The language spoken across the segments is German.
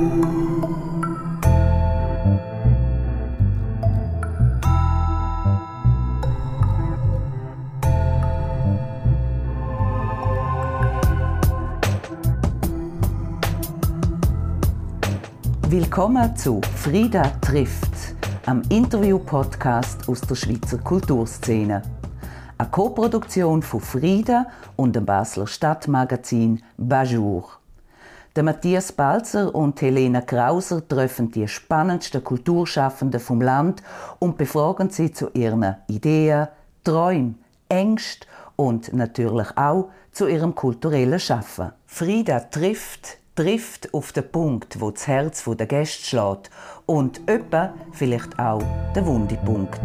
Willkommen zu Frida trifft, einem Interview-Podcast aus der Schweizer Kulturszene. Eine Co-Produktion von Frida und dem Basler Stadtmagazin Bajour. Der Matthias Balzer und Helena Krauser treffen die spannendsten Kulturschaffenden vom Land und befragen sie zu ihren Ideen, Träumen, Ängsten und natürlich auch zu ihrem kulturellen Schaffen. Frida trifft auf den Punkt, wo das Herz der Gäste schlägt und etwa vielleicht auch den Wundepunkt.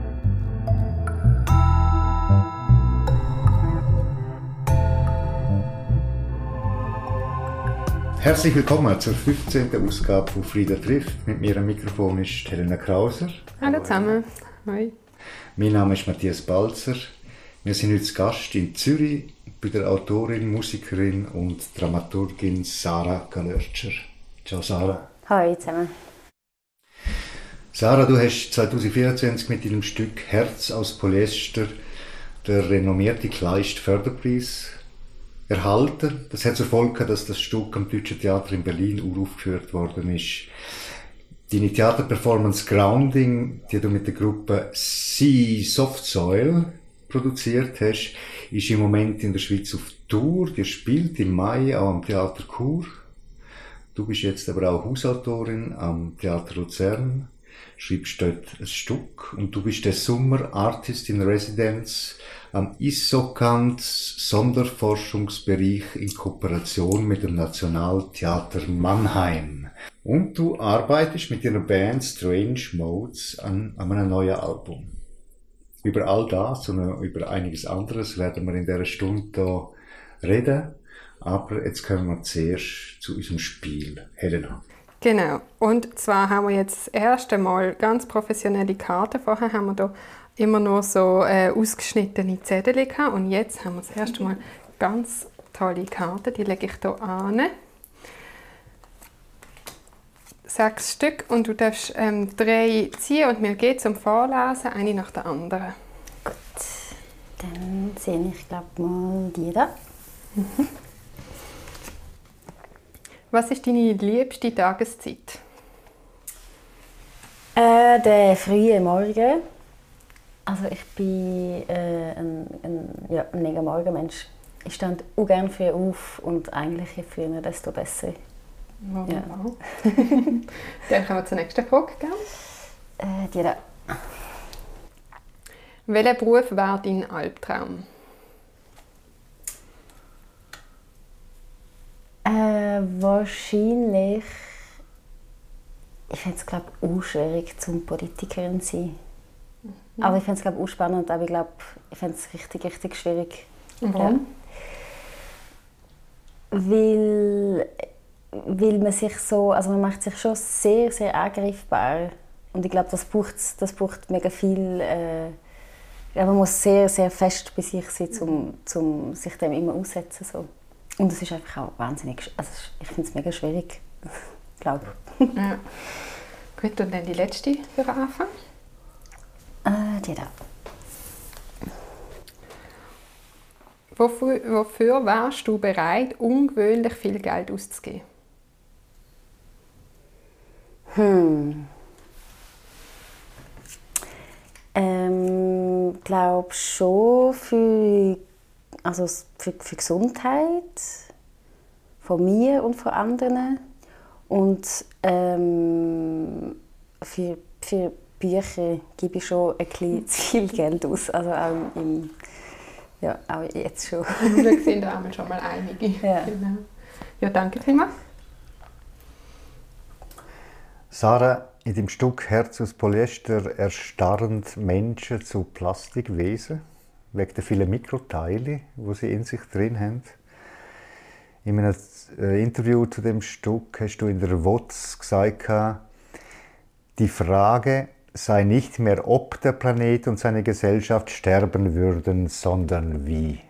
Herzlich willkommen zur 15. Ausgabe von Frida trifft. Mit mir am Mikrofon ist Helena Krauser. Hallo zusammen. Hoi. Mein Name ist Matthias Balzer. Wir sind heute zu Gast in Zürich bei der Autorin, Musikerin und Dramaturgin Sarah Galötscher. Ciao Sarah. Hallo zusammen. Sarah, du hast 2024 mit deinem Stück Herz aus Polyester den renommierten Kleist-Förderpreis erhalten. Das hat zur Folge, dass das Stück am Deutschen Theater in Berlin uraufgeführt worden ist. Deine Theaterperformance Grounding, die du mit der Gruppe Sea Soft Soil produziert hast, ist im Moment in der Schweiz auf Tour. Die spielt im Mai auch am Theater Chur. Du bist jetzt aber auch Hausautorin am Theater Luzern, schreibst dort ein Stück und du bist der Sommer Artist in Residence am ISOCANT Sonderforschungsbereich in Kooperation mit dem Nationaltheater Mannheim. Und du arbeitest mit deiner Band Strange Modes an einem neuen Album. Über all das und über einiges anderes werden wir in dieser Stunde hier reden. Aber jetzt kommen wir zuerst zu unserem Spiel. Helena. Genau. Und zwar haben wir jetzt das erste Mal ganz professionelle Karten. Vorher haben wir da immer nur so ausgeschnittene Zettel gehabt. Und jetzt haben wir das erste Mal ganz tolle Karten. Die lege ich hier an. 6 Stück und du darfst 3 ziehen und mir geht zum Vorlesen, eine nach der anderen. Gut, dann sehe ich glaube mal die da. Was ist deine liebste Tageszeit? Der frühe Morgen. Also ich bin ein mega Morgenmensch. Ich stand auch gerne früh auf und eigentlich je früher, desto besser. Wunderbar. Ja. Dann kommen wir zur nächsten Frage. Die da. Welcher Beruf wäre dein Albtraum? Wahrscheinlich. Ich fände es glaube ich auch schwierig, zum Politikerin zu sein. Aber ich fände es glaube ich auch spannend, aber ich fände es richtig, richtig schwierig. Und warum? Ja. Weil man sich so, also man macht sich schon sehr, sehr angreifbar. Und ich glaube, das braucht mega viel. Man muss sehr, sehr fest bei sich sein, um sich dem immer auszusetzen. So. Und es ist einfach auch wahnsinnig, also ich finde es mega schwierig, glaube ich. Ja. Gut, und dann die letzte für den Anfang? Die da. Wofür wärst du bereit, ungewöhnlich viel Geld auszugeben? Glaube schon für Gesundheit von mir und von anderen und für Bücher gebe ich schon ein bisschen zu viel Geld aus, also auch jetzt schon. Wir sind da schon mal einige. Ja. Genau. Ja, danke vielmals. Sarah, in dem Stück Herz aus Polyester erstarren Menschen zu Plastikwesen, wegen der vielen Mikroteile, die sie in sich drin haben. In einem Interview zu dem Stück hast du in der WOZ gesagt, die Frage sei nicht mehr, ob der Planet und seine Gesellschaft sterben würden, sondern wie.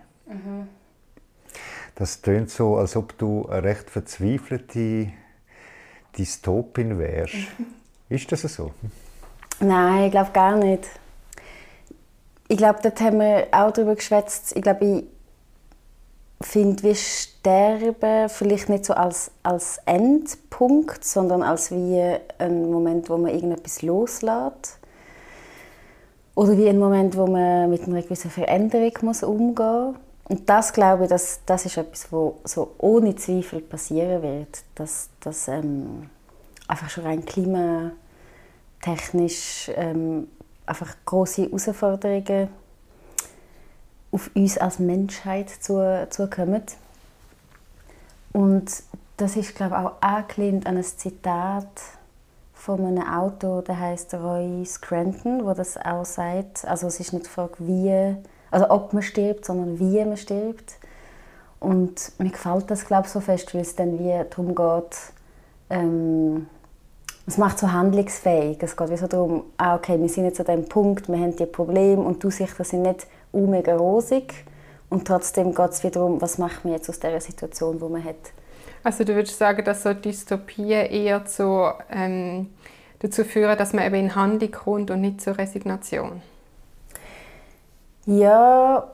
Das tönt so, als ob du eine recht verzweifelte Dystopin wärst. Ist das so? Nein, ich glaube gar nicht. Ich glaube, dort haben wir auch darüber geschwätzt. Ich glaube, ich finde, wir sterben vielleicht nicht so als Endpunkt, sondern als wie ein Moment, wo man irgendetwas loslässt. Oder wie ein Moment, wo man mit einer gewissen Veränderung umgehen muss. Und das, glaube ich, das ist etwas, was so ohne Zweifel passieren wird. Dass einfach schon rein klimatechnisch einfach grosse Herausforderungen auf uns als Menschheit zukommen. Und das ist, glaube ich, auch angelehnt an ein Zitat von einem Autor, der heißt Roy Scranton, wo das auch sagt. Also es ist nicht die Frage, ob man stirbt, sondern wie man stirbt. Und mir gefällt das, glaube ich, so fest, weil es dann wie darum geht, es macht so handlungsfähig. Es geht wie so darum, okay, wir sind jetzt an diesem Punkt, wir haben diese Probleme und die Aussichten sind nicht mega rosig. Und trotzdem geht es wieder darum, was machen wir jetzt aus dieser Situation, die man hat. Also du würdest sagen, dass so Dystopien eher dazu führen, dass man eben in Handlung kommt und nicht zur Resignation? Ja,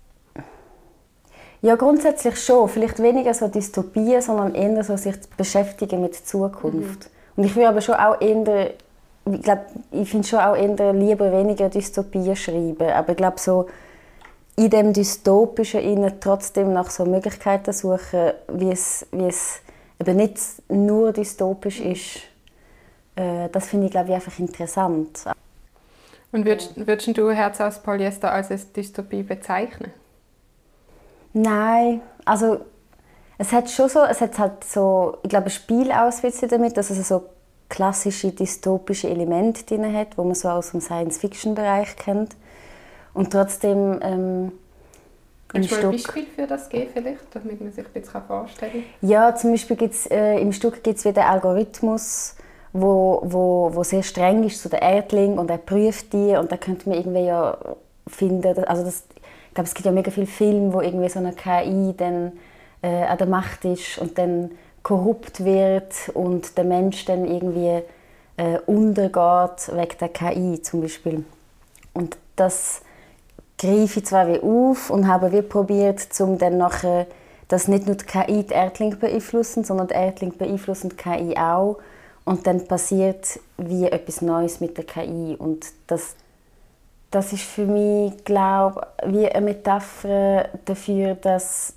grundsätzlich schon. Vielleicht weniger so Dystopien, sondern eher so sich zu beschäftigen mit der Zukunft. Und ich will aber schon auch eher, ich finde schon auch eher lieber weniger Dystopien schreiben. Aber ich glaube, so in dem Dystopischen trotzdem nach so Möglichkeiten suchen, wie es eben nicht nur dystopisch ist, das finde ich, glaube ich, einfach interessant. Und würdest du Herz aus Polyester als eine Dystopie bezeichnen? Nein, also es hat halt so, ich glaube, ein Spiel auswählt damit, dass es so klassische dystopische Elemente drin hat, die man so aus dem Science-Fiction-Bereich kennt. Und trotzdem kannst du mal ein Beispiel für das geben, vielleicht, damit man sich ein bisschen vorstellen kann? Ja, zum Beispiel im Stück gibt es wieder einen Algorithmus, wo sehr streng ist zu den Erdlingen und er prüft die und da könnte man irgendwie ja finden, also ich glaube, es gibt ja mega viele Filme, wo irgendwie so eine KI dann an der Macht ist und dann korrupt wird und der Mensch dann irgendwie untergeht wegen der KI zum Beispiel. Und das greife ich zwar wie auf und habe wie probiert, um dann nachher, dass nicht nur die KI die Erdlinge beeinflussen, sondern die Erdlinge beeinflussen die KI auch. Und dann passiert wie etwas Neues mit der KI. Und das ist für mich, glaube ich, wie eine Metapher dafür, dass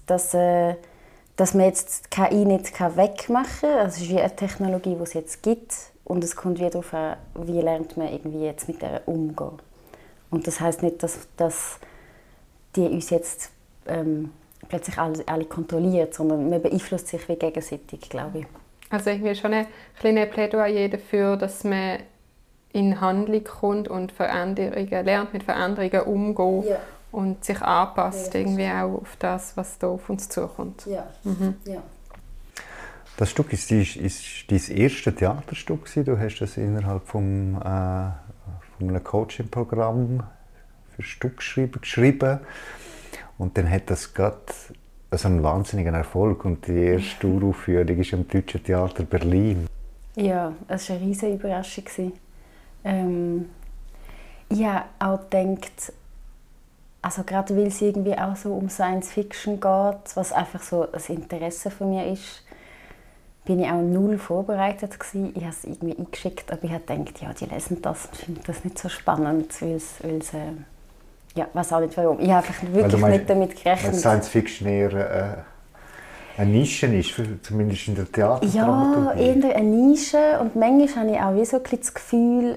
man jetzt die KI nicht wegmachen kann. Es ist wie eine Technologie, die es jetzt gibt. Und es kommt wieder darauf an, wie lernt man irgendwie jetzt mit der umgehen. Und das heisst nicht, dass die uns jetzt plötzlich alle kontrolliert, sondern man beeinflusst sich wie gegenseitig, glaube ich. Also irgendwie schon ein kleines Plädoyer dafür, dass man in Handlung kommt und lernt mit Veränderungen umzugehen, ja, und sich anpasst, ja, irgendwie auch auf das, was da auf uns zukommt. Ja. Ja. Das Stück ist dein erstes Theaterstück. Du hast das innerhalb von einem Coaching-Programm für Stück geschrieben. Und dann hat das gerade so einen wahnsinnigen Erfolg. Und die erste Uraufführung ist am Deutschen Theater Berlin. Ja, das war eine riesige Überraschung. Ich habe auch gedacht, also gerade weil es irgendwie auch so um Science-Fiction geht, was einfach so ein Interesse von mir ist, bin ich auch null vorbereitet gewesen. Ich habe es irgendwie eingeschickt, aber ich habe gedacht, ja, die lesen das und finden das nicht so spannend, weil es ja, weiß auch nicht warum. Ich habe einfach wirklich nicht damit gerechnet. Science-Fiction eher eine Nische ist, zumindest in der Theaterdramaturgie. Ja, eher eine Nische und manchmal habe ich auch wie so ein bisschen das Gefühl,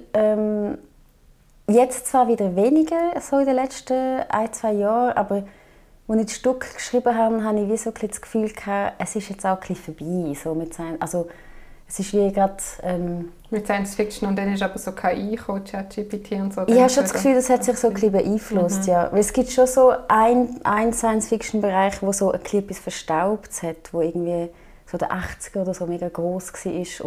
jetzt zwar wieder weniger, so in den letzten 1-2 Jahren, aber als ich das Stück geschrieben habe, habe ich wie so ein bisschen das Gefühl gehabt, es ist jetzt auch ein bisschen vorbei. So mit also, es ist wie gerade... mit Science Fiction und dann ist aber so KI gekommen, ChatGPT und so. Ich habe schon das Gefühl, das hat sich so ein bisschen beeinflusst, ja. Weil es gibt schon so einen Science-Fiction-Bereich, wo so ein bisschen etwas Verstaubtes hat, wo irgendwie so der 80er oder so mega gross war.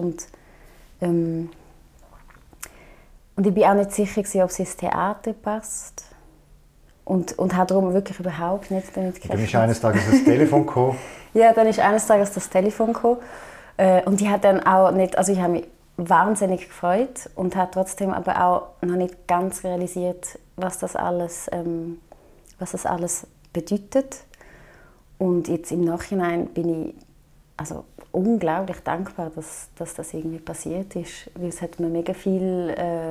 Und ich war auch nicht sicher, ob es ins Theater passt. Und habe darum wirklich überhaupt nicht damit gerechnet. Dann ist eines Tages das Telefon gekommen. Ja, dann ist eines Tages das Telefon gekommen. Und ich habe dann auch nicht, also ich habe mich wahnsinnig gefreut und habe trotzdem aber auch noch nicht ganz realisiert, was das alles bedeutet. Und jetzt im Nachhinein bin ich also unglaublich dankbar, dass das irgendwie passiert ist, weil es hat mir mega viel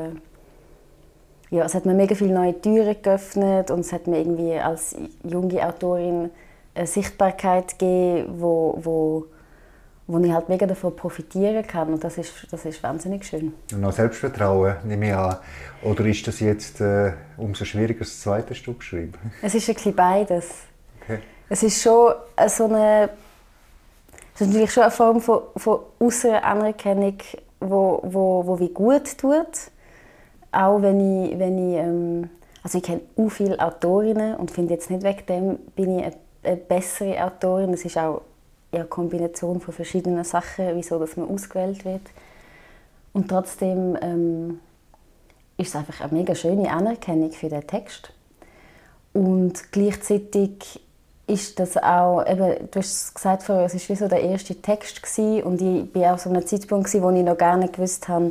neue Türen geöffnet und es hat mir irgendwie als junge Autorin eine Sichtbarkeit gegeben, wo ich halt mega davon profitieren kann, und das ist wahnsinnig schön. Und noch Selbstvertrauen, nehme ich an. Oder ist das jetzt umso schwieriger, das zweite Stück zu schreiben? Es ist ein bisschen beides. Okay. Es ist schon es ist natürlich schon eine Form von äußerer Anerkennung, wo wie gut tut. Auch wenn ich also ich kenne auch viele Autorinnen und finde jetzt nicht wegen dem bin ich eine bessere Autorin. Es ist auch eine Kombination von verschiedenen Sachen, wieso dass man ausgewählt wird. Und trotzdem ist es einfach eine mega schöne Anerkennung für den Text. Und gleichzeitig ist das auch, eben, du hast es gesagt vorher, es war wie so der erste Text gewesen, und ich war auch so an einem Zeitpunkt, wo ich noch gar nicht gewusst habe,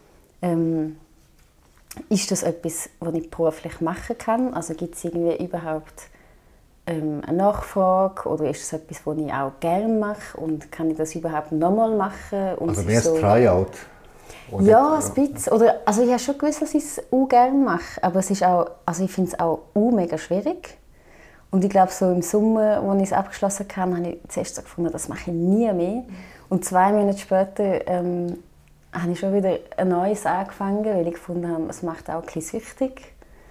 ist das etwas, was ich beruflich machen kann? Also gibt es irgendwie überhaupt eine Nachfrage, oder ist es etwas, was ich auch gerne mache, und kann ich das überhaupt nochmal machen? Und also mehr so Tryout? Ja, ein bisschen. Oder, also ich habe schon gewusst, dass ich es auch gerne mache, aber es ist auch, also ich finde es auch mega schwierig. Und ich glaube, so im Sommer, als ich es abgeschlossen habe, habe ich zuerst so gefunden, das mache ich nie mehr. Und 2 Monate später habe ich schon wieder ein neues angefangen, weil ich gefunden habe, es macht auch ein bisschen süchtig.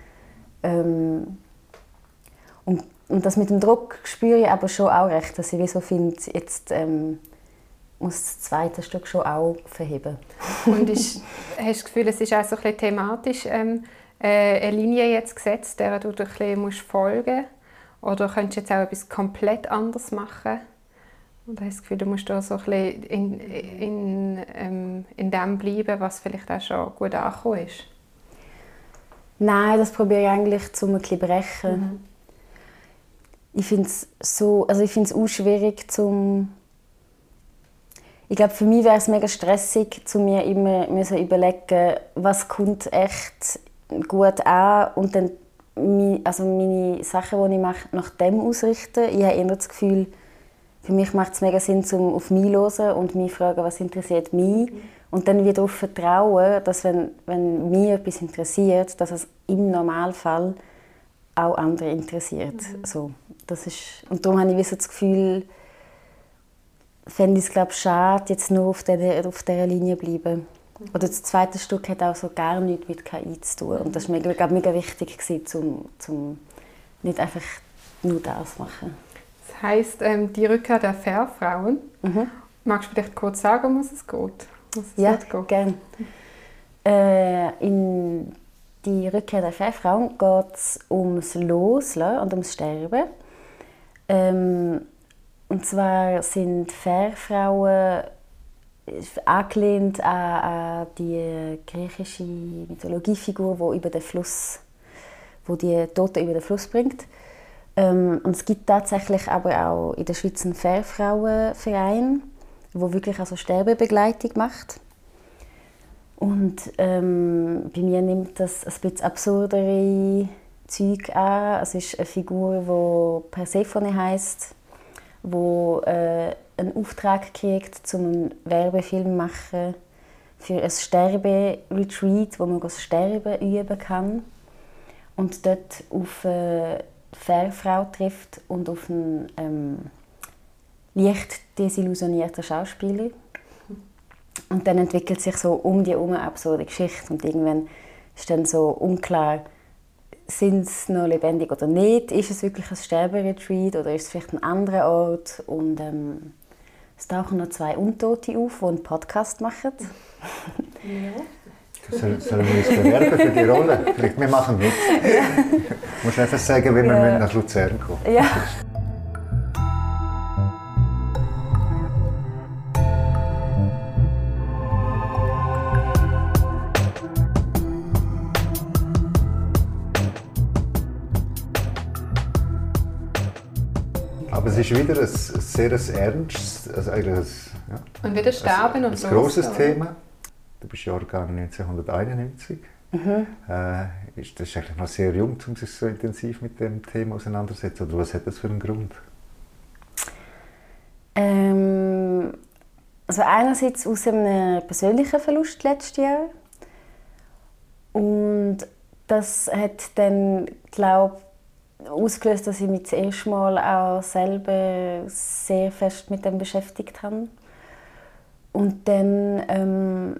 Und das mit dem Druck spüre ich aber schon auch recht, dass ich so finde, jetzt muss das zweite Stück schon auch verheben. Und hast du das Gefühl, es ist auch so ein bisschen thematisch eine Linie jetzt gesetzt, der du ein bisschen folgen musst? Oder könntest du jetzt auch etwas komplett anderes machen? Und hast du das Gefühl, du musst da so ein bisschen in dem bleiben, was vielleicht auch schon gut angekommen ist? Nein, das probiere ich eigentlich zu ein bisschen brechen. Mhm. Ich finde es auch schwierig zum... Ich glaube, für mich wäre es mega stressig, zu mir immer überlegen, was kommt echt gut an, und dann meine Sachen, die ich mache, nach dem ausrichten. Ich habe immer das Gefühl, für mich macht es mega Sinn, auf mich zu hören und mich fragen, was interessiert mich. Und dann wieder darauf vertrauen, dass wenn mich etwas interessiert, dass es im Normalfall auch andere interessiert. Mhm. So, und darum habe ich das Gefühl, fände ich es schade, jetzt nur auf dieser Linie bleiben. Oder das zweite Stück hat auch so gar nichts mit KI zu tun. Und das war mega wichtig, um nicht einfach nur das zu machen. Das heisst, die Rückkehr der Fährfrauen. Mhm. Magst du vielleicht kurz sagen, um was es geht? Ja, gerne. In die Rückkehr der Fährfrauen geht es ums Loslassen und ums Sterben. Und zwar sind Fährfrauen angelehnt an die griechische Mythologiefigur, die die Toten über den Fluss bringt. Und es gibt tatsächlich aber auch in der Schweiz einen Fährfrauenverein, der wirklich also Sterbebegleitung macht. Und bei mir nimmt das ein bisschen absurdere Zeug an. Es ist eine Figur, die Persephone heisst, die einen Auftrag kriegt, um einen Werbefilm zu machen für ein Sterbe-Retreat, wo man das Sterben üben kann. Und dort auf eine Fährfrau trifft und auf einen leicht desillusionierten Schauspieler. Und dann entwickelt sich so um die herum eine absurde Geschichte. Und irgendwann ist dann so unklar, sind sie noch lebendig oder nicht? Ist es wirklich ein Sterberetreat oder ist es vielleicht ein anderer Ort? Und es tauchen noch 2 Untote auf, die einen Podcast machen. Ja. Sollen wir uns bewerben für die Rolle? Vielleicht wir machen mit. Du musst einfach sagen, wie wir nach Luzern kommen. Ja. Aber es ist wieder ein sehr ernstes, also eigentlich ein Und wieder sterben und ein grosses Thema. Du bist Jahrgang 1991. Das ist eigentlich noch sehr jung, um sich so intensiv mit dem Thema auseinanderzusetzen. Oder was hat das für einen Grund? Also einerseits aus einem persönlichen Verlust letztes Jahr. Und das hat dann, glaube ich, ausgelöst, dass ich mich das erste Mal auch selber sehr fest mit dem beschäftigt habe. Und dann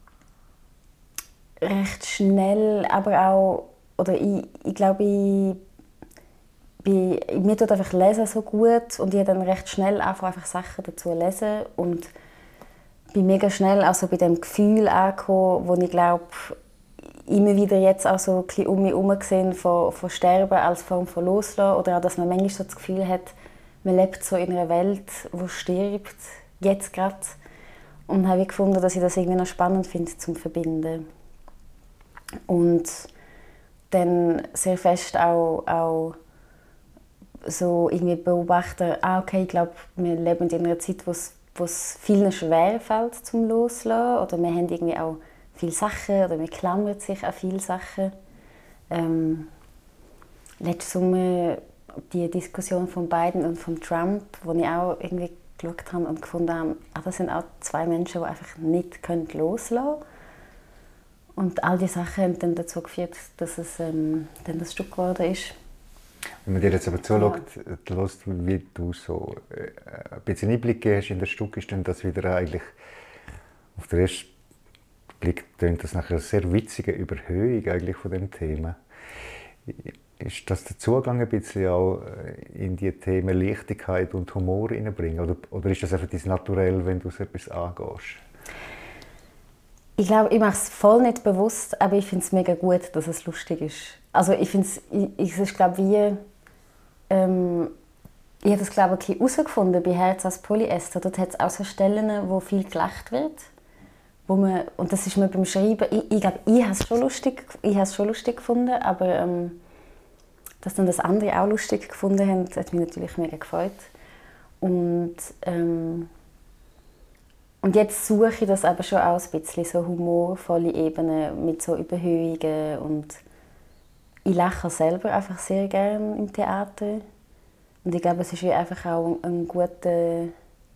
recht schnell, aber auch, oder ich glaube, mir tut einfach Lesen so gut und ich habe dann recht schnell einfach Sachen dazu lesen und bin mega schnell auch so bei dem Gefühl angekommen, wo ich glaube, immer wieder jetzt auch so ein bisschen um mich herum gesehen von Sterben als Form von Loslassen oder auch, dass man manchmal so das Gefühl hat, man lebt so in einer Welt, die stirbt, jetzt gerade. Und habe ich gefunden, dass ich das irgendwie noch spannend finde zum Verbinden. Und dann sehr fest auch so irgendwie beobachten, okay, ich glaube, wir leben in einer Zeit, wo es vielen schwer fällt zum Loslassen oder wir haben irgendwie auch viele Sachen oder man klammert sich an viele Sachen. Letzten Sommer die Diskussion von Biden und von Trump, wo ich auch irgendwie geschaut habe und gefunden habe, das sind auch zwei Menschen, die einfach nicht loslassen können. Und all diese Sachen haben dann dazu geführt, dass es dann das Stück geworden ist. Wenn man dir jetzt aber zuschaut, wie du so ein bisschen Einblick hast in das Stück, ist dann das wieder eigentlich auf den ersten Blick tönt das nach einer sehr witzigen Überhöhung eigentlich von dem Thema. Ist das der Zugang ein bisschen auch in die Themen Leichtigkeit und Humor hineinbringen? Oder ist das einfach dein Naturell, wenn du so etwas angehst? Ich glaube, ich mache es voll nicht bewusst, aber ich finde es mega gut, dass es lustig ist. Also ich finde es ist, glaube ich, ich habe das, glaube ich, herausgefunden bei Herz aus Polyester. Dort hat es auch so Stellen, wo viel gelacht wird. Und das ist mir beim Schreiben, ich glaube, ich habe es schon lustig gefunden, aber dass dann das andere auch lustig gefunden haben, hat mich natürlich mega gefreut. Und jetzt suche ich das aber schon auch ein bisschen, so humorvolle Ebenen mit so Überhöhungen. Und ich lache selber einfach sehr gerne im Theater. Und ich glaube, es ist einfach auch ein guter,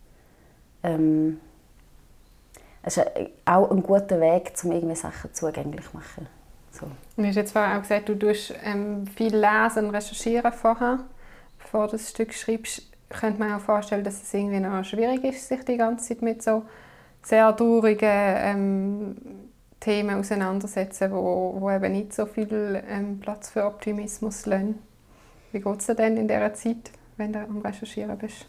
auch ein guter Weg, um irgendwie Sachen zugänglich zu machen. So. Du hast jetzt vorhin auch gesagt, du tust viel lesen und recherchieren vorher, bevor du das Stück schreibst. Könnte man auch vorstellen, dass es irgendwie noch schwierig ist, sich die ganze Zeit mit so sehr traurigen Themen auseinandersetzen, wo eben nicht so viel Platz für Optimismus lassen. Wie geht es dir denn in dieser Zeit, wenn du am Recherchieren bist?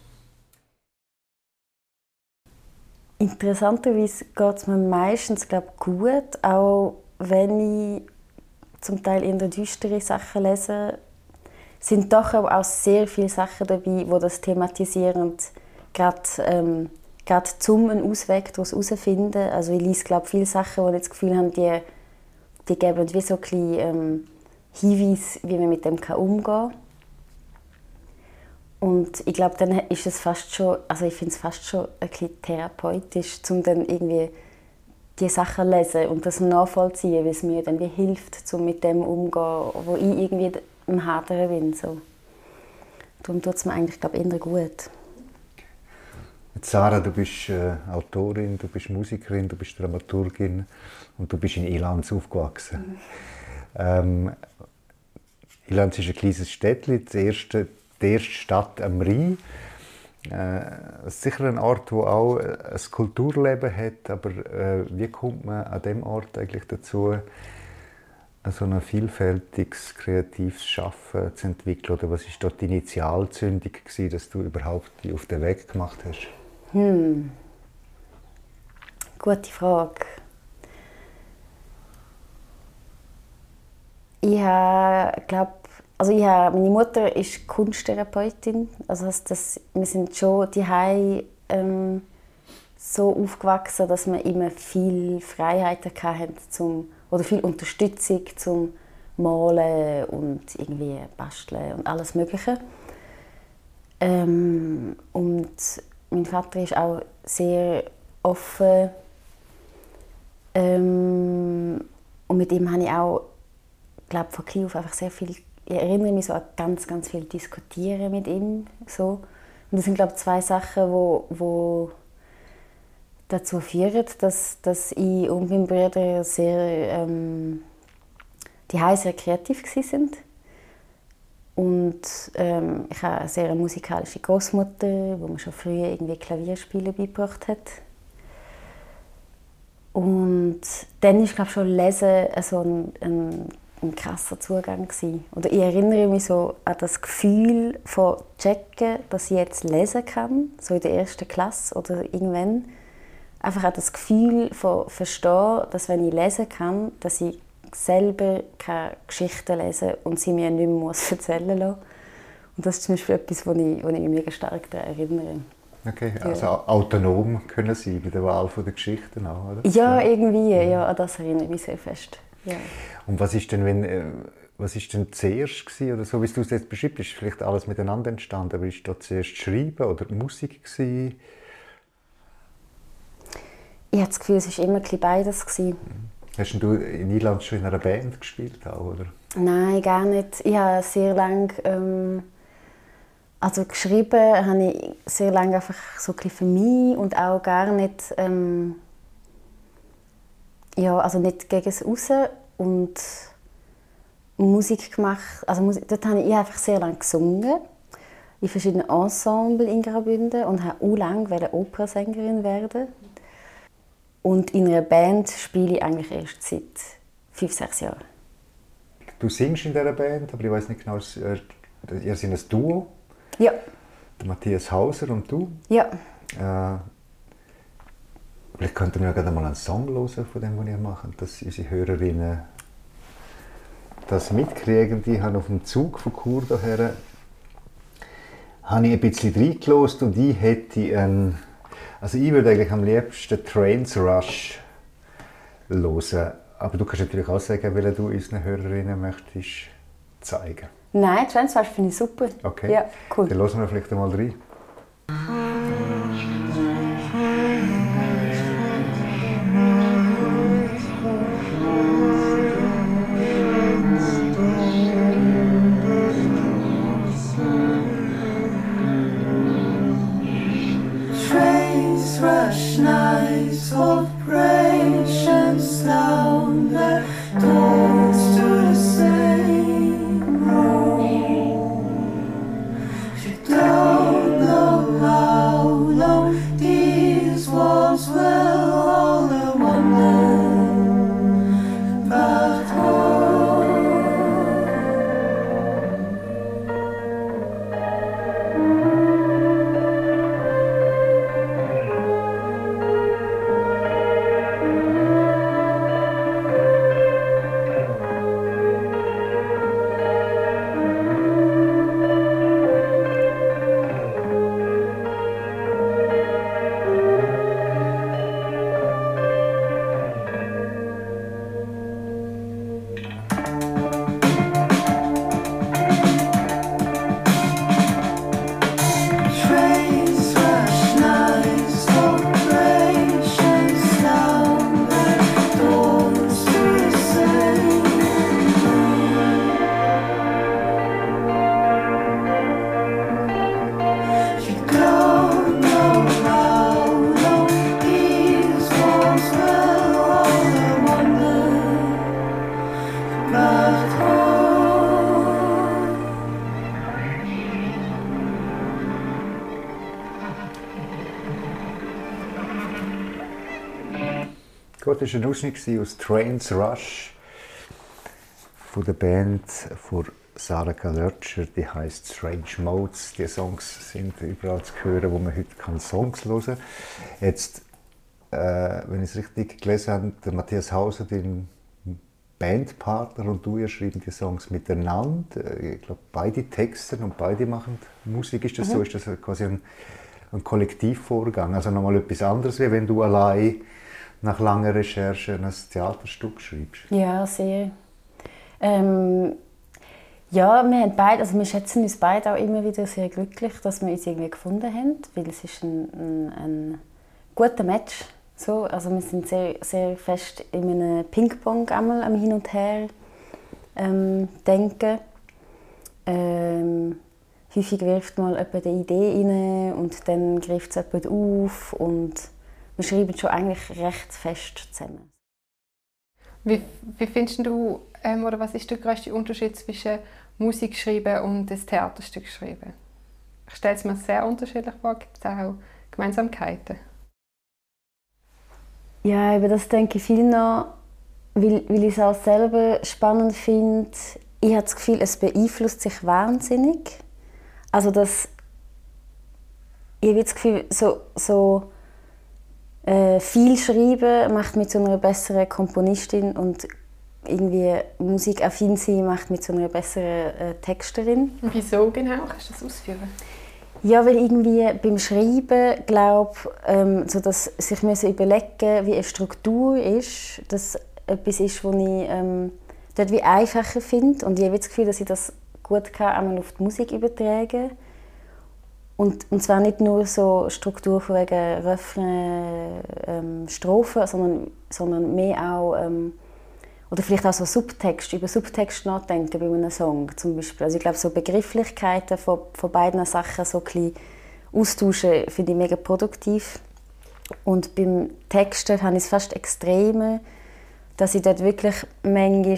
Interessanterweise geht es mir meistens, glaube ich, gut, auch wenn ich zum Teil eher düstere Sachen lese, sind doch auch sehr viele Sachen dabei, die das thematisieren, gerade zum einen Ausweg daraus herausfinden. Also ich lese, glaube ich, viele Sachen, wo ich das Gefühl habe, die geben wie so ein bisschen Hinweise, wie man mit dem umgehen kann. Und ich glaube, dann ist es fast schon, also ich finde es fast schon ein bisschen therapeutisch, um dann irgendwie die Sachen zu lesen und das nachvollziehen, weil es mir dann wie hilft, um mit dem umzugehen, wo ich irgendwie im Hadern bin. So. Darum tut es mir eigentlich, glaube ich, eher gut. Sarah, du bist Autorin, du bist Musikerin, du bist Dramaturgin und du bist in Ilanz aufgewachsen. Ilanz ist ein kleines Städtchen, die erste Stadt am Rhein. Es ist sicher ein Ort, wo auch ein Kulturleben hat, aber wie kommt man an diesem Ort eigentlich dazu, so ein vielfältiges, kreatives Schaffen zu entwickeln? Oder was war dort die Initialzündung, dass du überhaupt auf den Weg gemacht hast? Gute Frage. Meine Mutter ist Kunsttherapeutin. Also wir sind schon zuhause so aufgewachsen, dass wir immer viel Freiheiten hatten, oder viel Unterstützung zum Malen und irgendwie Basteln und alles Mögliche. Und mein Vater ist auch sehr offen. Und mit ihm habe ich auch, glaube von klein auf einfach sehr viel, ich erinnere mich so an ganz, ganz viel Diskutieren mit ihm. So. Und das sind, glaube ich, 2 Sachen, wo dazu führen, dass ich und mein Bruder sehr, sehr kreativ waren. Und ich habe eine sehr musikalische Großmutter, die mir schon früh irgendwie Klavierspielen beigebracht hat. Und dann war, glaube ich, schon Lesen so ein krasser Zugang gewesen. Oder ich erinnere mich so an das Gefühl von checken, dass ich jetzt lesen kann, so in der 1. Klasse oder irgendwann. Einfach an das Gefühl von verstehen, dass wenn ich lesen kann, dass ich selber keine Geschichten lesen und sie mir nicht mehr erzählen lassen. Und das ist zum Beispiel etwas, wo ich mich mega stark daran erinnere. Okay, also autonom können Sie bei der Wahl der Geschichten auch, oder? Ja, irgendwie. Ja, an das erinnere ich mich sehr fest. Ja. Und was ist denn, zuerst gewesen, oder so wie du es jetzt beschreibst, ist vielleicht alles miteinander entstanden, aber ist da zuerst Schreiben oder Musik gewesen? Ich habe das Gefühl, es war immer ein bisschen beides gewesen. Hast du in Irland schon in einer Band gespielt auch, oder? Nein, gar nicht. Ich habe sehr lange geschrieben habe ich sehr lange einfach so ein bisschen für mich und auch gar nicht nicht gegen das Raus und Musik gemacht. Also dort habe ich einfach sehr lange gesungen in verschiedenen Ensembles in Graubünden und habe auch lange Opernsängerin werden. Und in einer Band spiele ich eigentlich erst seit 5-6 Jahren. Du singst in dieser Band, aber ich weiß nicht genau, ihr seid ein Duo. Ja. Der Matthias Hauser und du. Ja. Vielleicht könnten wir ja gerade mal einen Song hören von dem, was ihr macht, dass unsere Hörerinnen das mitkriegen. Die haben auf dem Zug von Chur hierher habe ich ein bisschen reingehört und ich hätte ich würde eigentlich am liebsten Trains Rush hören. Aber du kannst natürlich auch sagen, welchen du unseren Hörerinnen möchtest zeigen. Nein, Trains Rush finde ich super. Okay, ja, cool. Dann hören wir vielleicht einmal rein. Rush nights of patience down the doors to the same road. You don't know how long these walls will hold a wonder but Gut, das war ein Ausschnitt aus Trains Rush von der Band von Sarah Lötscher, die heisst Strange Modes. Die Songs sind überall zu hören, wo man heute Songs hören kann. Jetzt, wenn ich es richtig gelesen habe, der Matthias Hauser, dein Bandpartner und du, ihr schreiben die Songs miteinander. Ich glaube, beide texten und beide machen Musik. Ist das so? Ist das quasi ein Kollektivvorgang? Also nochmal etwas anderes, wie wenn du allein nach langer Recherche ein Theaterstück schreibst? Ja, sehr. Ja, wir schätzen uns beide auch immer wieder sehr glücklich, dass wir uns irgendwie gefunden haben, weil es ist ein guter Match. So, also wir sind sehr, sehr fest in einem Ping-Pong einmal am Hin und Her denken. Häufig wirft mal jemand eine Idee rein und dann greift es jemand auf und wir schreiben schon eigentlich recht fest zusammen. Wie findest du, oder was ist der grösste Unterschied zwischen Musik schreiben und ein Theaterstück schreiben? Ich stelle es mir sehr unterschiedlich vor. Gibt es auch Gemeinsamkeiten? Ja, über das denke ich viel nach, weil ich es auch selber spannend finde. Ich habe das Gefühl, es beeinflusst sich wahnsinnig. Also ich habe das Gefühl, viel Schreiben macht mich zu einer besseren Komponistin und irgendwie musikaffin sein macht mich zu einer besseren Texterin. Wieso genau? Kannst du das ausführen? Ja, weil irgendwie beim Schreiben glaube so dass sich überlegen, wie eine Struktur ist, das etwas ist, was ich dort wie einfacher finde. Und ich habe das Gefühl, dass ich das gut kann, einmal auf die Musik übertragen. Und zwar nicht nur so Struktur von wegen Refrain, Strophen, sondern mehr auch oder vielleicht auch so Subtext, über Subtext nachdenken bei einem Song zum Beispiel. Also ich glaube, so Begrifflichkeiten von beiden Sachen so ein bisschen austauschen, finde ich mega produktiv. Und beim Texten habe ich es fast extrem, dass ich dort wirklich manchmal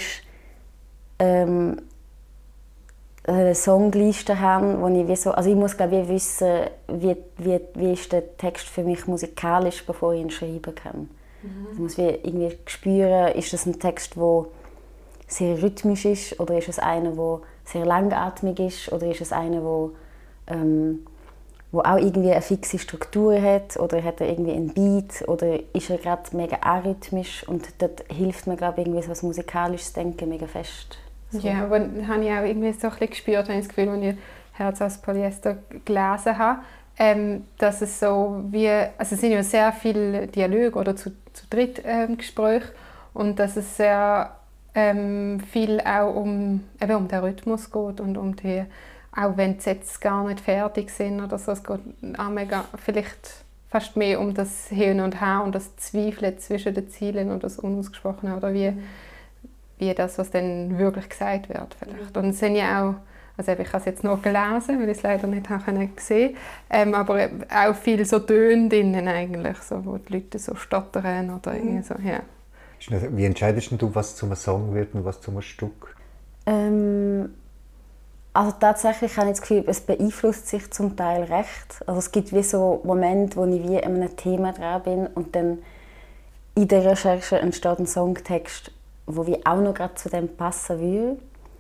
eine Songliste habe, wo ich also ich muss glaube ich wissen, wie ist der Text für mich musikalisch, bevor ich ihn schreiben kann. Ich muss irgendwie spüren, ist das ein Text, der sehr rhythmisch ist, oder ist es einer, der sehr langatmig ist, oder ist es einer, wo auch irgendwie eine fixe Struktur hat, oder hat er irgendwie einen Beat, oder ist er gerade mega arrhythmisch, und dort hilft mir glaube ich irgendwie so das musikalisches Denken mega fest. So. Ja, aber habe ich auch irgendwie so ein bisschen gespürt, habe ich das Gefühl, als ich «Herz aus Polyester» gelesen habe, dass es so wie, also es sind ja sehr viele Dialoge oder zu dritt Gespräche, und dass es sehr viel auch um den Rhythmus geht und um die, auch wenn die Sätze gar nicht fertig sind oder so, es geht auch mega, vielleicht fast mehr um das Hin und Her und das Zweifeln zwischen den Zielen und das Unausgesprochene, oder wie das, was dann wirklich gesagt wird vielleicht. Und es sind ja auch, also ich habe es jetzt noch gelesen, weil ich es leider nicht gesehen habe, aber auch viele so Töne drinnen eigentlich, so, wo die Leute so stottern oder irgendwie so, ja. Wie entscheidest du, was zu einem Song wird und was zu einem Stück? Also tatsächlich habe ich das Gefühl, es beeinflusst sich zum Teil recht. Also es gibt wie so Momente, wo ich wie an einem Thema dran bin und dann in der Recherche entsteht ein Songtext, wo wie auch noch gerade zu dem passen würde.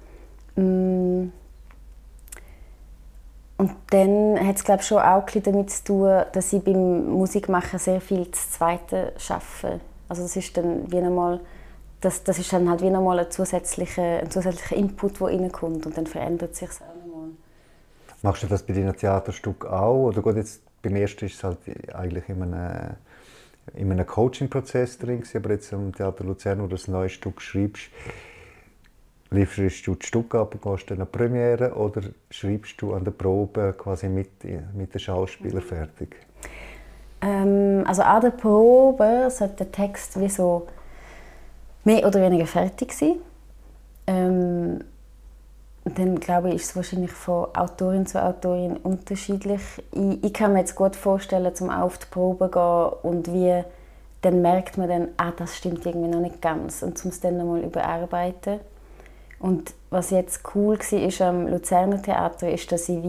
Und dann hat es glaube ich, schon auch damit zu tun, dass ich beim Musikmachen sehr viel zu Zweiten arbeite. Also das ist dann wie nochmal, das ist dann halt wie nochmal ein zusätzlicher Input, der reinkommt, und dann verändert sich es auch nochmal. Machst du das bei deinen Theaterstücken auch? Oder gut, jetzt beim ersten ist es halt eigentlich in einem Coaching-Prozess drin, aber jetzt am Theater Luzern, wo du ein neues Stück schreibst, lieferst du das Stück ab und gehst dann eine Premiere, oder schreibst du an der Probe quasi mit den Schauspielern fertig? Also an der Probe sollte der Text wie so mehr oder weniger fertig sein. Dann glaube ich, ist es wahrscheinlich von Autorin zu Autorin unterschiedlich. Ich kann mir jetzt gut vorstellen, zum auf die Probe zu gehen und dann merkt man dann, das stimmt irgendwie noch nicht ganz, und zum es dann nochmal überarbeiten. Und was jetzt cool war am Luzerner Theater, ist, dass ich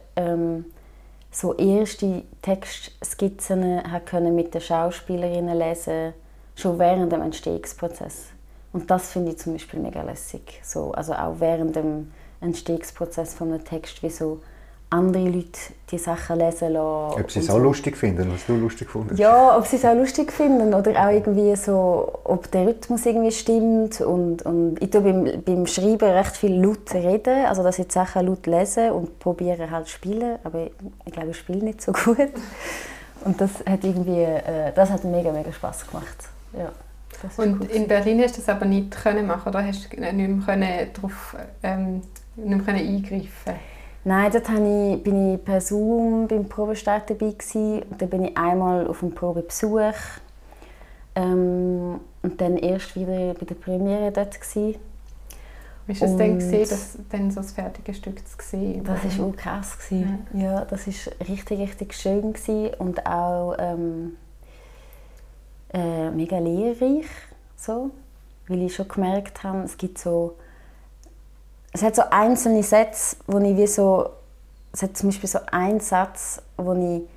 so erste Textskizzen mit den Schauspielerinnen lesen, schon während dem Entstehungsprozess. Und das finde ich zum Beispiel mega lässig. So, also auch während dem Entstehungsprozess von einem Text, wie so andere Leute die Sachen lesen lassen. Ob sie es auch lustig finden, was du lustig findest? Ja, ob sie es auch lustig finden oder auch irgendwie so, ob der Rhythmus irgendwie stimmt. Und ich tue beim Schreiben recht viel laut reden, also dass ich die Sachen laut lese und probiere halt zu spielen, aber ich glaube, ich spiele nicht so gut. Und das hat mega, mega Spass gemacht. Ja, und cool. In Berlin hast du das aber nicht machen, oder hast du nicht mehr darauf eingreifen? Nein, dort bin ich per Zoom beim Probestart dabei gewesen. Und dann bin ich einmal auf einem Probebesuch. Und dann erst wieder bei der Premiere dort gewesen. Wie war es denn, das dann so das fertige Stück zu sehen? Das war auch krass. Ja, das war richtig, richtig schön gewesen. Und auch mega lehrreich. So. Weil ich schon gemerkt habe, es hat so einzelne Sätze, wo ich wie so... Es hat zum Beispiel so einen Satz, wo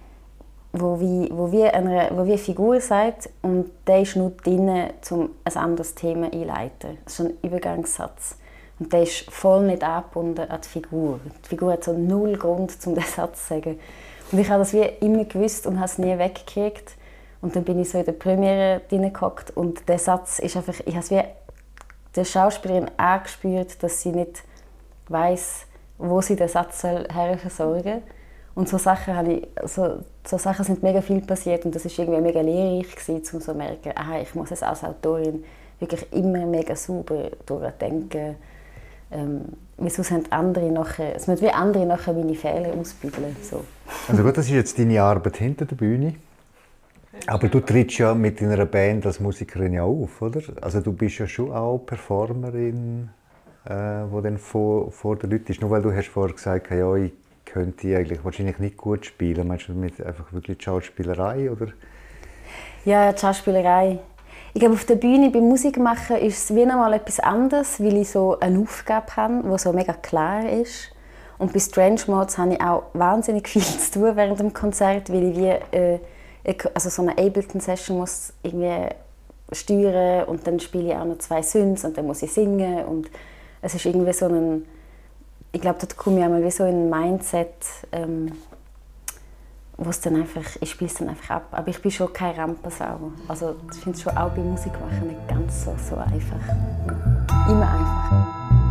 wie eine Figur sagt und der ist nur drin, um ein anderes Thema einzuleiten. Das ist ein Übergangssatz. Und der ist voll nicht angebunden an die Figur. Die Figur hat so null Grund, um diesen Satz zu sagen. Und ich habe das wie immer gewusst und habe es nie weggekriegt. Und dann bin ich so in der Premiere reingehockt und der Satz ist einfach... Ich habe es wie der Schauspielerin angespürt, dass sie nicht weiss, wo sie den Satz her versorgen soll. Und so Sachen sind mega viel passiert und das war irgendwie mega lehrreich gewesen, um so zu merken, ich muss es als Autorin wirklich immer mega sauber durchdenken. Weil sonst haben andere nachher, es müssen wie andere nachher meine Fehler ausbügeln. So. Also gut, das ist jetzt deine Arbeit hinter der Bühne. Aber du trittst ja mit deiner Band als Musikerin ja auf, oder? Also du bist ja schon auch Performerin, die dann vor den Leuten ist. Nur weil du hast vorher gesagt hast, ja, ich könnte eigentlich wahrscheinlich nicht gut spielen. Meinst du damit einfach wirklich die Schauspielerei, oder? Ja, die Schauspielerei. Ich glaube, auf der Bühne beim Musikmachen ist es wie noch mal etwas anderes, weil ich so eine Aufgabe habe, die so mega klar ist. Und bei Strange Modes habe ich auch wahnsinnig viel zu tun während dem Konzert, weil ich wie so eine Ableton-Session muss irgendwie steuern und dann spiele ich auch noch 2 Synths und dann muss ich singen und es ist irgendwie so ein... Ich glaube, dort komme ich einmal wie so in ein Mindset, wo es dann einfach... Ich spiele es dann einfach ab. Aber ich bin schon keine Rampensau. Also ich finde es schon auch beim Musikmachen nicht ganz so einfach. Immer einfach.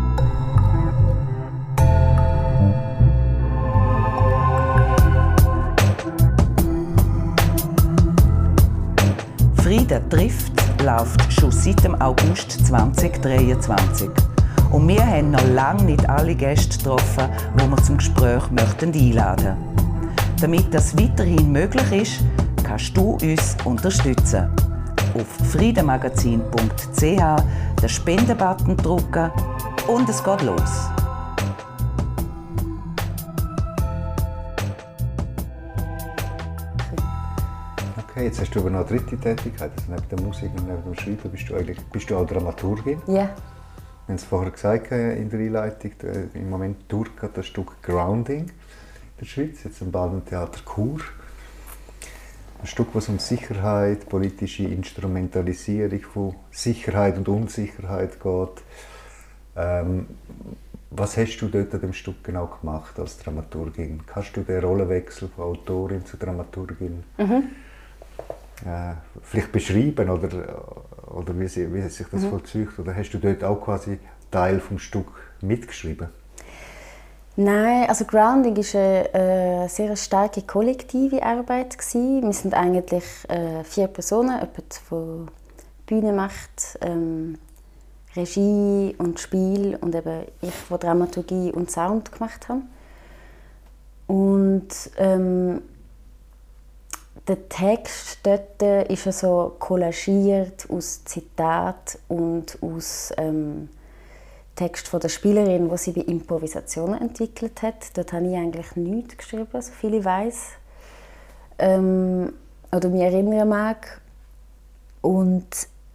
Frida trifft läuft schon seit dem August 2023. Und wir haben noch lange nicht alle Gäste getroffen, die wir zum Gespräch einladen möchten. Damit das weiterhin möglich ist, kannst du uns unterstützen. Auf friedamagazin.ch den Spendenbutton drücken und es geht los. Okay, jetzt hast du aber noch eine dritte Tätigkeit. Also neben der Musik und neben dem Schreiben bist du auch Dramaturgin. Ja. Yeah. Wir haben es vorher gesagt in der Einleitung, im Moment tourt das Stück «Grounding» in der Schweiz, jetzt im Baden-Theater Chur. Ein Stück, das um Sicherheit, politische Instrumentalisierung von Sicherheit und Unsicherheit geht. Was hast du dort an dem Stück genau gemacht als Dramaturgin? Kannst du den Rollenwechsel von Autorin zu Dramaturgin vielleicht beschreiben oder wie sich das vollzieht? Oder hast du dort auch quasi Teil des Stück mitgeschrieben? Nein, also Grounding war eine sehr starke kollektive Arbeit. Wir sind eigentlich 4 Personen, jemand, der Bühne macht, Regie und Spiel und eben ich, der Dramaturgie und Sound gemacht habe. Und der Text dort ist so kollagiert aus Zitaten und aus Text von der Spielerin, die sie bei Improvisationen entwickelt hat. Dort habe ich eigentlich nichts geschrieben, so viel ich weiss. Oder mich erinnern mag. Und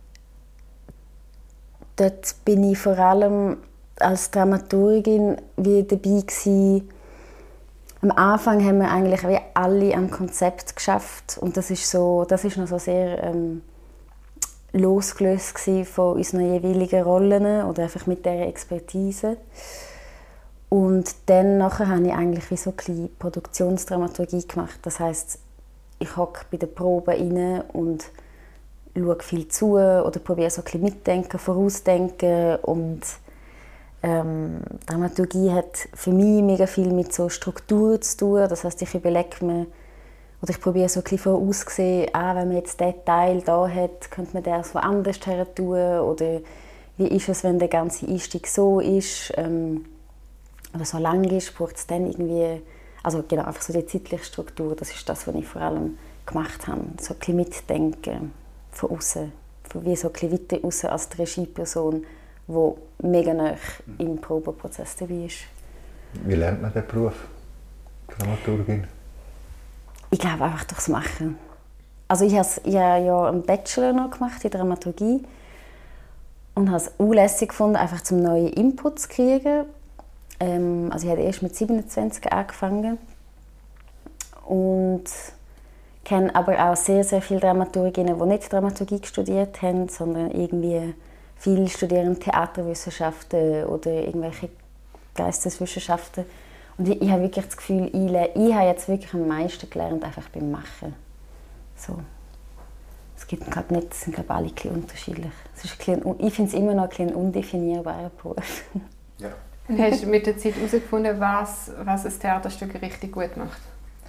dort bin ich vor allem als Dramaturgin wie dabei gewesen. Am Anfang haben wir eigentlich wie alle am Konzept geschafft und das ist noch so sehr losgelöst von unseren jeweiligen Rollen oder einfach mit dieser Expertise. Und dann nachher habe ich eigentlich wie so eine Produktionsdramaturgie gemacht. Das heisst, ich hocke bei den Proben rein und schaue viel zu oder probiere so ein bisschen mitdenken, vorausdenken. Und Dramaturgie hat für mich mega viel mit so Struktur zu tun. Das heisst, ich überlege mir, oder ich probiere so ein bisschen vorauszusehen, wenn man jetzt diesen Teil da hat, könnte man den woanders her tun, oder wie ist es, wenn der ganze Einstieg so ist. so lang ist, braucht es dann irgendwie, also genau, einfach so die zeitliche Struktur, das ist das, was ich vor allem gemacht habe. So ein bisschen mitdenken von außen, wie so ein bisschen weiter raus als die Regieperson, die mega nah im Probeprozess dabei ist. Wie lernt man den Beruf, Dramaturgin? Ich glaube einfach durchs Machen. Also ich habe ja einen Bachelor noch gemacht in Dramaturgie und habe es unlässig gefunden, einfach zum neue Input zu kriegen. Also ich habe erst mit 27 angefangen und kenne aber auch sehr, sehr viele Dramaturginnen, die nicht Dramaturgie studiert haben, sondern irgendwie viele studieren Theaterwissenschaften oder irgendwelche Geisteswissenschaften. Und ich habe wirklich das Gefühl, ich habe jetzt wirklich am meisten gelernt, einfach beim Machen. So. Es gibt, glaube nicht, sind glaube alle ein bisschen unterschiedlich. Es ist ich finde es immer noch ein undefinierbarer Beruf. Ja. Und hast du mit der Zeit herausgefunden, was ein Theaterstück richtig gut macht?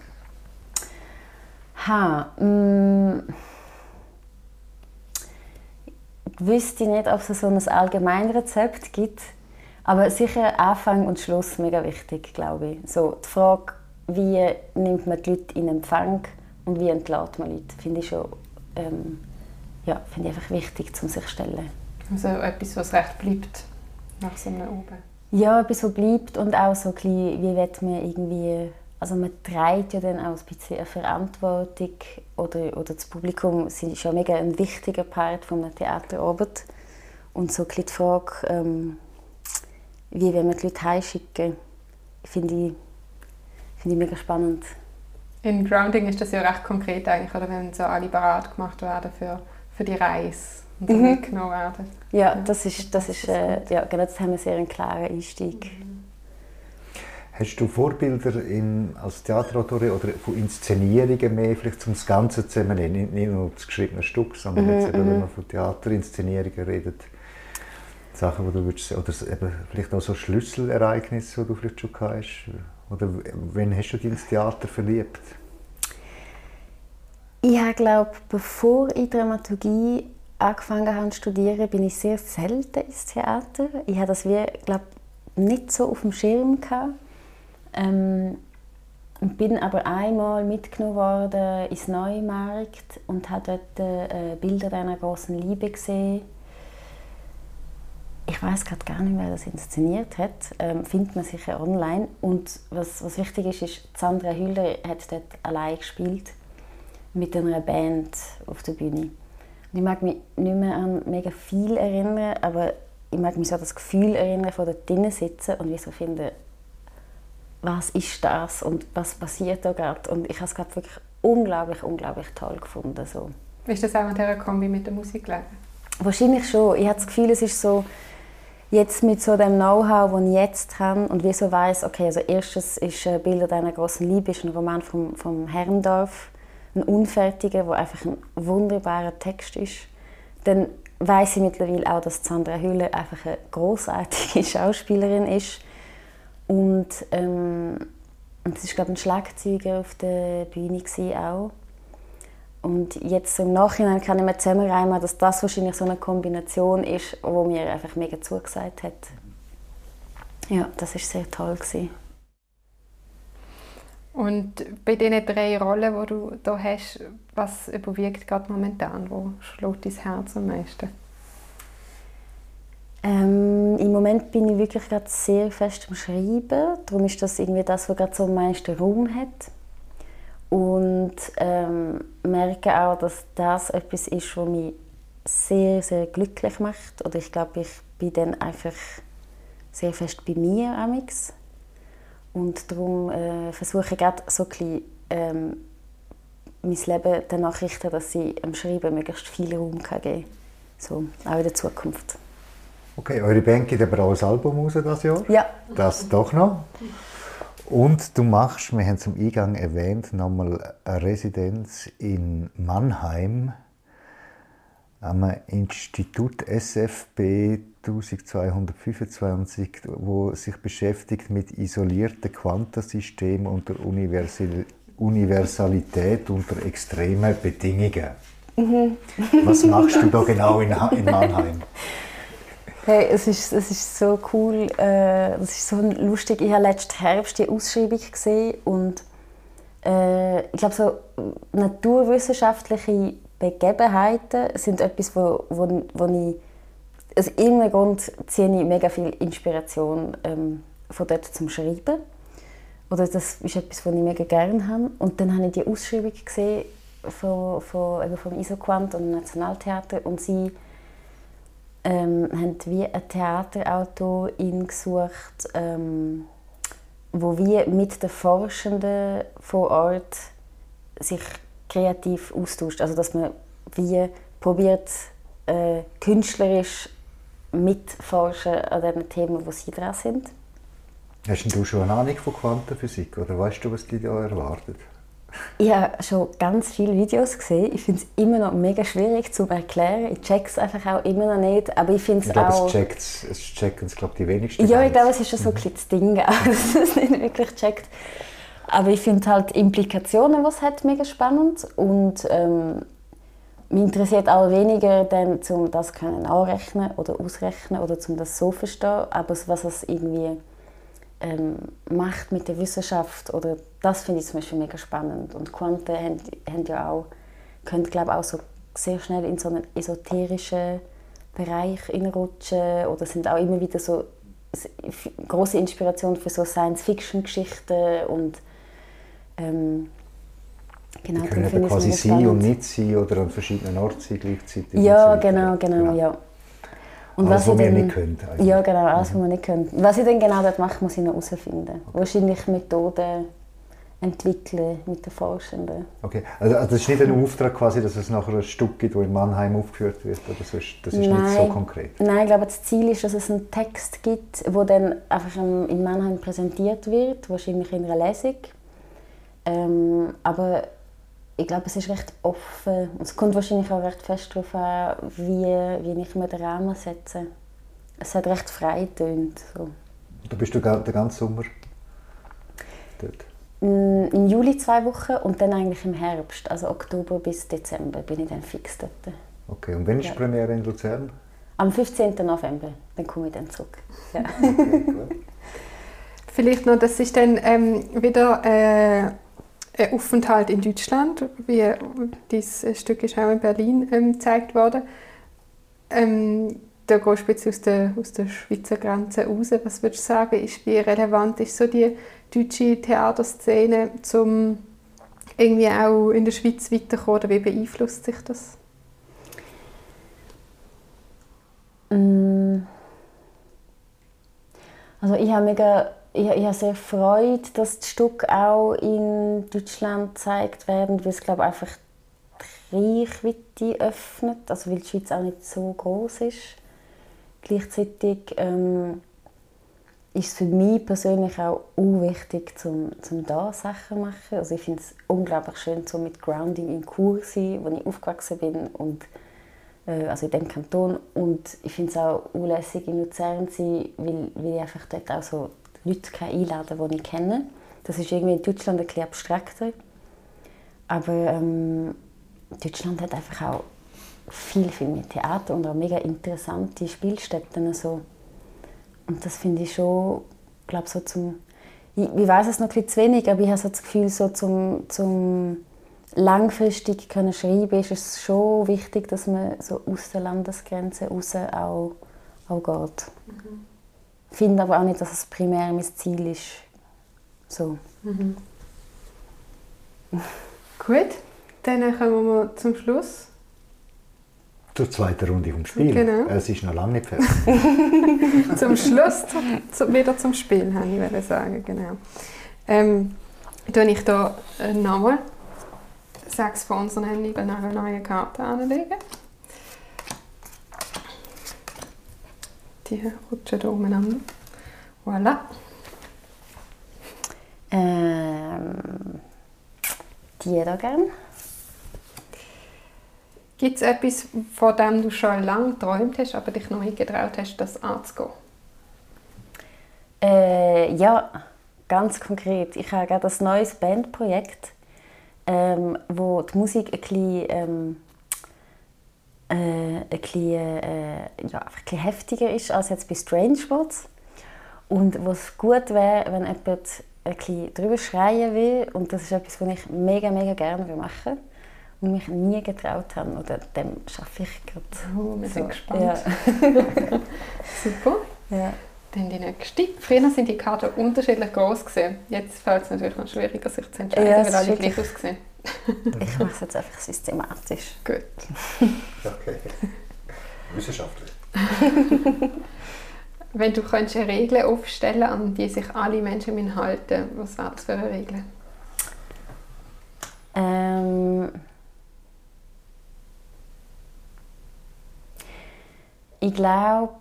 Ich wüsste nicht, ob es so ein Allgemeinrezept gibt, aber sicher Anfang und Schluss mega wichtig, glaube ich. So, die Frage, wie nimmt man die Leute in Empfang und wie entlässt man Leute, finde ich schon finde ich einfach wichtig, um sich zu stellen. Also etwas, was recht bleibt nach so einem Oben? Ja, etwas, was bleibt und auch so ein bisschen, wie will man irgendwie, also man trägt ja dann auch ein bisschen eine Verantwortung oder das Publikum ist schon mega ein wichtiger Part von einer Theaterarbeit und so ein bisschen die Frage, wie will man die Leute heimschicken, finde ich mega spannend. In Grounding ist das ja recht konkret eigentlich, oder wenn so alle bereit gemacht werden für die Reise und so mitgenommen werden. Ja, das haben wir sehr einen klaren Einstieg. Hast du Vorbilder als Theaterautorin oder von Inszenierungen mehr, vielleicht um das Ganze zusammennehmen, nicht nur das geschriebene Stück, sondern jetzt eben, wenn man von Theaterinszenierungen redet, Sachen, die du würdest, oder eben vielleicht auch so Schlüsselereignisse, die du vielleicht schon gehabt hast? Oder wann hast du dich ins Theater verliebt? Ich glaube, bevor ich Dramaturgie angefangen habe zu studieren, bin ich sehr selten ins Theater. Ich hatte das nicht so auf dem Schirm gehabt. Bin aber einmal mitgenommen worden ins Neumarkt und habe dort Bilder einer großen Liebe gesehen. Ich weiß gerade gar nicht, wer das inszeniert hat. Findet man sicher online. Und was wichtig ist, Sandra Hüller hat dort allein gespielt mit einer Band auf der Bühne. Und ich mag mich nicht mehr an mega viel erinnern, aber ich mag mich so an das Gefühl erinnern, von dort drinnen sitzen und wie so finden, was ist das und was passiert da gerade. Und ich habe es gerade wirklich unglaublich, unglaublich toll gefunden. So. Ist das auch an dieser Kombi mit der Musik gelegen? Wahrscheinlich schon. Ich habe das Gefühl, es ist so, jetzt mit so dem Know-how, das ich jetzt habe und wie so weiss, okay, also erstens ist «Bilder einer großen Liebe» ist ein Roman vom Herrndorf, ein unfertiger, der einfach ein wunderbarer Text ist. Dann weiss ich mittlerweile auch, dass Sandra Hüller einfach eine grossartige Schauspielerin ist. Und es war, glaube ich, ein Schlagzeuger auf der Bühne auch. Und jetzt im Nachhinein kann ich mir zusammenreimen, dass das wahrscheinlich so eine Kombination ist, die mir einfach mega zugesagt hat. Ja, das war sehr toll. Und bei diesen 3 Rollen, die du hier hast, was überwiegt gerade momentan? Wo schlägt dein Herz am meisten? Im Moment bin ich wirklich gerade sehr fest am Schreiben. Darum ist das irgendwie das, was gerade so am meisten Raum hat. Und merke auch, dass das etwas ist, was mich sehr, sehr glücklich macht. Oder ich glaube, ich bin dann einfach sehr fest bei mir amix. Und darum versuche ich gerade so ein bisschen, mein Leben danach richten, dass ich am Schreiben möglichst viel Raum geben kann. So, auch in der Zukunft. Okay, eure Band gibt aber auch ein Album raus dieses Jahr. Ja. Das doch noch. Und du machst, wir haben es am Eingang erwähnt, nochmal eine Residenz in Mannheim am Institut SFB 1225, wo sich beschäftigt mit isolierten Quantensystemen unter Universalität unter extremen Bedingungen. Was machst du da genau in Mannheim? Hey, es ist so cool, es ist so lustig. Ich habe letzten Herbst die Ausschreibung gesehen und ich glaube, so naturwissenschaftliche Begebenheiten sind etwas, wo ich aus irgendeinem Grund ziehe ich mega viel Inspiration von dort zum Schreiben. Oder das ist etwas, was ich mega gerne habe. Und dann habe ich die Ausschreibung gesehen vom Isoquant und dem Nationaltheater und sie haben wie eine Theaterautorin gesucht, wo wie mit den Forschenden vor Ort sich kreativ austauscht. Also dass man wie probiert, künstlerisch mitforschen an den Themen, die sie dran sind. Hast du schon eine Ahnung von Quantenphysik oder weißt du, was dich da erwartet? Ich habe schon ganz viele Videos gesehen. Ich finde es immer noch mega schwierig zu erklären. Ich check es einfach auch immer noch nicht. Aber ich finde es auch... Es checken es, glaube ich, die wenigsten. Ja, ich glaube, es ist schon so ein bisschen das Ding, dass es nicht wirklich checkt. Aber ich finde halt die Implikationen, die es hat, mega spannend. Und mich interessiert auch weniger, dann, um das können anrechnen oder ausrechnen oder um das so zu verstehen. Aber was es irgendwie macht mit der Wissenschaft, oder das finde ich zum Beispiel mega spannend. Und Quanten haben ja auch, können, glaube auch so sehr schnell in so einen esoterischen Bereich hineinrutschen oder sind auch immer wieder so große Inspiration für so Science-Fiction-Geschichten und genau, die können eben quasi sein und nicht sein oder an verschiedenen Orten sein gleichzeitig. Ja, genau, ja. Und alles, was wir nicht können. Eigentlich. Ja, genau, alles, was wir nicht können. Was ich dann genau dort mache, muss ich noch herausfinden. Okay. Wahrscheinlich Methoden entwickeln mit den Forschenden. Okay, also das ist nicht ein Auftrag quasi, dass es nachher ein Stück gibt, das in Mannheim aufgeführt wird, oder so, das ist nicht so konkret? Nein, ich glaube, das Ziel ist, dass es einen Text gibt, der dann einfach in Mannheim präsentiert wird, wahrscheinlich in einer Lesung. Aber ich glaube, es ist recht offen. Es kommt wahrscheinlich auch recht fest darauf an, wie ich mir den Rahmen setze. Es hat recht frei getönt. So. Da bist du den ganzen Sommer dort? Im Juli 2 Wochen und dann eigentlich im Herbst, also Oktober bis Dezember, bin ich dann fix dort. Okay, und wann ist die Premiere in Luzern? Am 15. November, dann komme ich dann zurück. Ja. Okay, gut. Vielleicht noch, das ist dann wieder ein Aufenthalt in Deutschland, wie dieses Stück ist auch in Berlin gezeigt worden. Da gehst du jetzt aus der Schweizer Grenze raus. Was würdest du sagen, wie relevant ist so die deutsche Theaterszene, um irgendwie auch in der Schweiz weiterzukommen, oder wie beeinflusst sich das? Also ich habe sehr Freude, dass die Stücke auch in Deutschland gezeigt werden, weil es, glaube ich, einfach die Reichweite öffnet, also weil die Schweiz auch nicht so groß ist. Gleichzeitig ist es für mich persönlich auch wichtig, zum da Sachen zu machen. Also ich finde es unglaublich schön, so mit Grounding in Chur zu sein, wo ich aufgewachsen bin, und, also in diesem Kanton. Und ich finde es auch lässig, in Luzern zu sein, weil ich einfach dort auch so Leute einladen kann, die ich kenne. Das ist irgendwie in Deutschland ein bisschen abstrakter. Aber Deutschland hat einfach auch viel mehr Theater und auch mega interessante Spielstätten. Also. Und das finde ich schon, glaube so ich weiß es noch ein bisschen zu wenig, aber ich habe so das Gefühl, so zum langfristig können schreiben, ist es schon wichtig, dass man so aus der Landesgrenze raus auch geht. Ich finde aber auch nicht, dass es primär mein Ziel ist. So. Mhm. Gut, dann kommen wir zum Schluss. Zur zweiten Runde vom Spiel. Genau. Es ist noch lange nicht fertig. Zum Schluss, wieder zum Spiel, wollte ich sagen. Genau. Tue ich hier nochmal 6 von unseren Händen nach einer neuen Karte anlegen. Die rutschen hier umeinander. Voilà. Die hier gerne. Gibt es etwas, von dem du schon lange geträumt hast, aber dich noch nicht getraut hast, das anzugehen? Ja, ganz konkret. Ich habe gerade ein neues Bandprojekt, wo die Musik ein bisschen einfach ein bisschen heftiger ist als jetzt bei Strange Spots. Und was gut wäre, wenn jemand ein bisschen drüber schreien will. Und das ist etwas, was ich mega, mega gerne machen will. Und mich nie getraut habe. Oder dem schaffe ich gerade. Wir sind gespannt. Ja. Super. Ja. Dann die nächste. Früher waren die Karten unterschiedlich groß gewesen. Jetzt fällt es natürlich noch schwieriger, sich zu entscheiden, Ja, weil alle wirklich. gleich aussehen. Ich mache es jetzt einfach systematisch. Gut. Okay. Wissenschaftlich. Wenn du könntest eine Regel aufstellen, an die sich alle Menschen halten müssen, was wäre das für eine Regel? Ich glaube,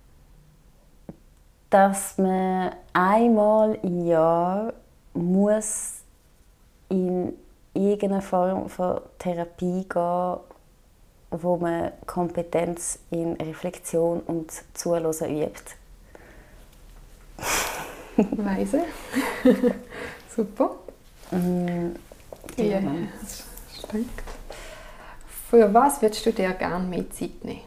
dass man einmal im Jahr muss in irgendeine Form von Therapie gehen, wo man Kompetenz in Reflexion und Zuhören übt. Weise. Super. Ja, das stimmt. Für was würdest du dir gerne mehr Zeit nehmen?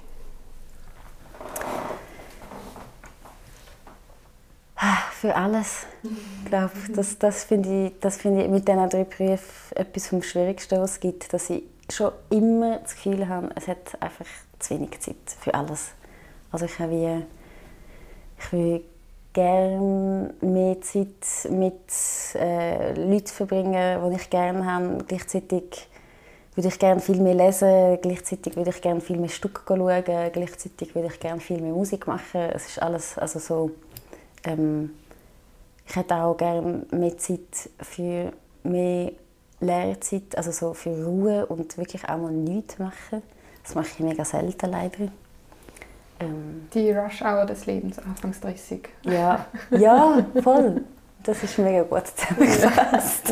Für alles. Ich glaube, das finde ich mit diesen 3 Berufen etwas vom Schwierigsten, was es gibt, dass ich schon immer das Gefühl habe, es hat einfach zu wenig Zeit für alles. Also ich will gerne mehr Zeit mit Leuten verbringen, die ich gerne habe. Gleichzeitig würde ich gerne viel mehr lesen, gleichzeitig würde ich gerne viel mehr Stücke schauen, gleichzeitig würde ich gerne viel mehr Musik machen. Es ist alles also so. Ich hätte auch gerne mehr Zeit für mehr Lehrzeit, also so für Ruhe und wirklich auch mal nichts machen. Das mache ich mega selten, leider. Die Rush-Hour des Lebens, Anfangs 30. Ja, ja, voll. Das ist mega gut zusammengefasst.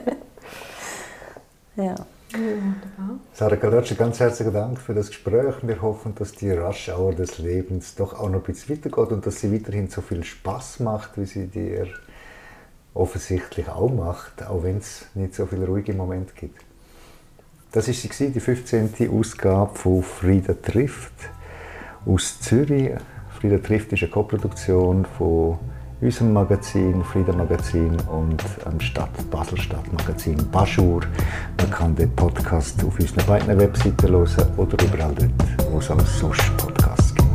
Ja. Wunderbar. Sarah Galerci, ganz herzlichen Dank für das Gespräch. Wir hoffen, dass die Rush-Hour des Lebens doch auch noch ein bisschen weitergeht und dass sie weiterhin so viel Spass macht, wie sie dir offensichtlich auch macht, auch wenn es nicht so viele ruhige Momente gibt. Das war sie, die 15. Ausgabe von Frida trifft aus Zürich. Frida trifft ist eine Koproduktion von unserem Magazin, Frida Magazin, und am Basel-Stadt Magazin Baschur. Man kann den Podcast auf unseren beiden Webseiten hören oder überall dort, wo es auch sonst Podcasts gibt.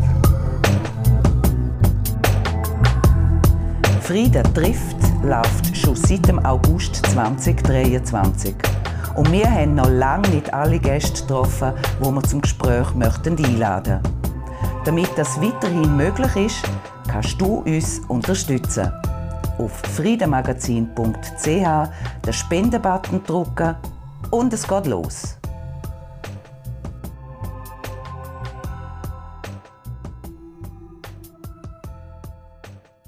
Frida trifft läuft schon seit dem August 2023. Und wir haben noch lange nicht alle Gäste getroffen, die wir zum Gespräch einladen möchten. Damit das weiterhin möglich ist, kannst du uns unterstützen. Auf fridamagazin.ch den Spendenbutton drücken und es geht los.